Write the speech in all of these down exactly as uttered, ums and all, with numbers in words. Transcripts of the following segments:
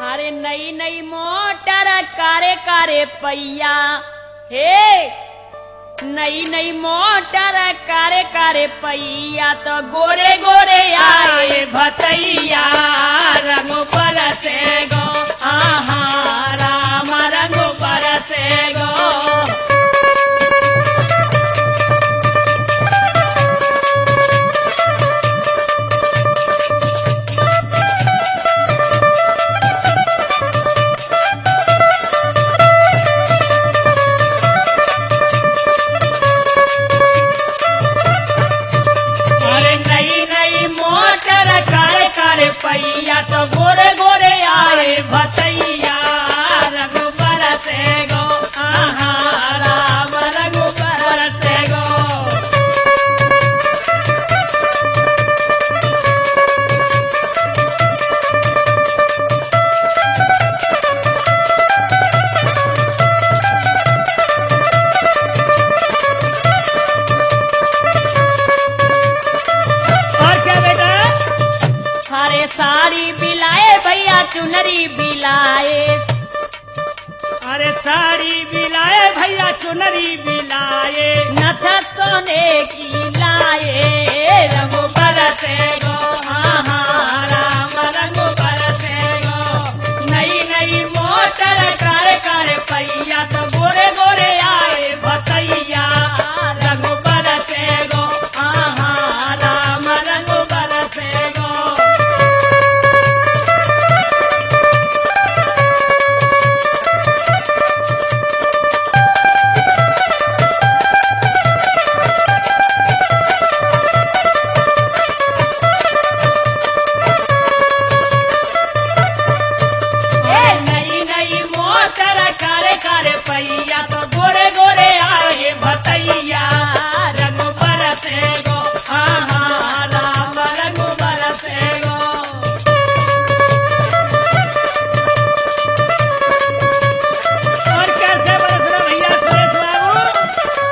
अरे नई नई मोटर कारे कारे पैया हे नई नई मोटर कारे कारे पैया तो गोरे गोरे आए भतैया रंग बरसे गो आहा राम रंग बरसे गो। पैया तो गोरे गोरे आए भतैया रंग बरसे गो आहा राम रंग बरसे गो। अरे साड़ी बिलाए भैया चुनरी बिलाए अरे साड़ी बिलाए भैया चुनरी बिलाए नथ सोने की लाए रंग बरसे गो आहा राम रंग बरसे गो। नई नई मोटर कर कर पैया तो गोरे गोरे आए भतैया रंग बरसे गो आहा राम रंग बरसे गो। पैया तो गोरे गोरे आए भतैया रंग बरसे गो आहा राम रंग बरसे गो। और कैसे बरस रहा भैया सुरेश बाबू।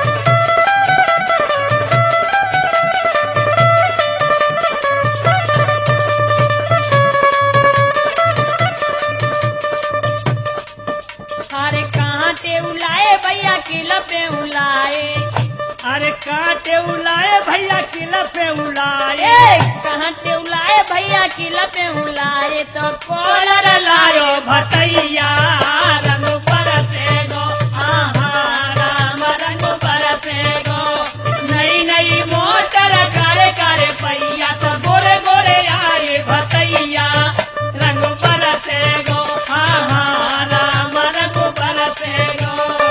अरे कांटे उलाए भैया किला पे उलाए अरे कांटे उलाए भैया किला पे उलाए कांटे उलाए भैया किला पे उलाए तो कॉलर लायो भतैया रंग बरसे गो आहा राम रंग बरसे गो। नई नई मोटर कारे कारे पैया तो गोरे गोरे आए भतैया रंग बरसे गो आहा राम रंग बरसे गो।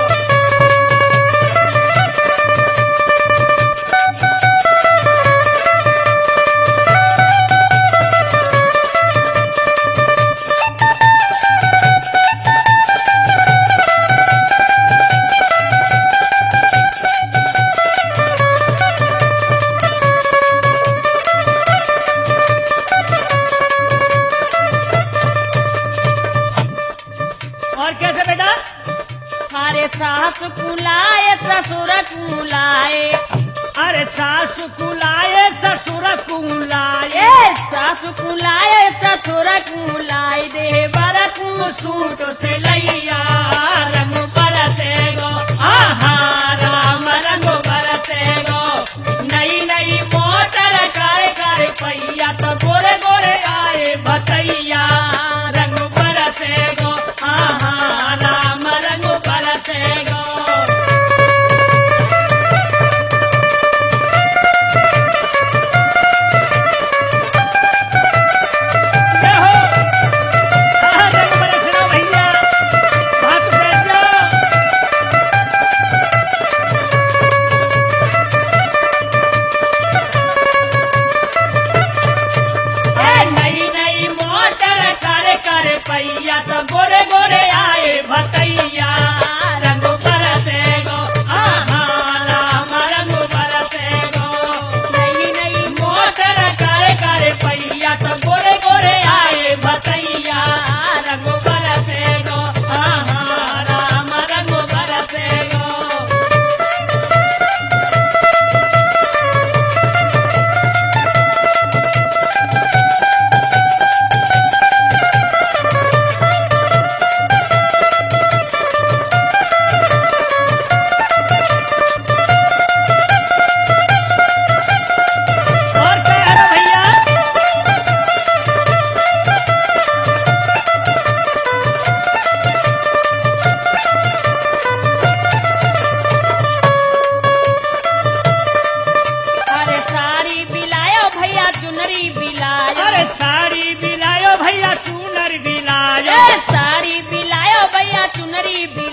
और कैसे बेटा। अरे सास कुलाए ससुर कुलाए अरे सास कुलाए ससुर कुलाए सास कुलाए ससुर कुलाए दे बर सूट से लैया रंग बरसे गो आहा राम रंग बरसे गो। नई नई मोटर कार कार पैया तो गोरे गोरे आए भतैया रंग बरसे गो आहा राम रंग बरसे गो। गरीबी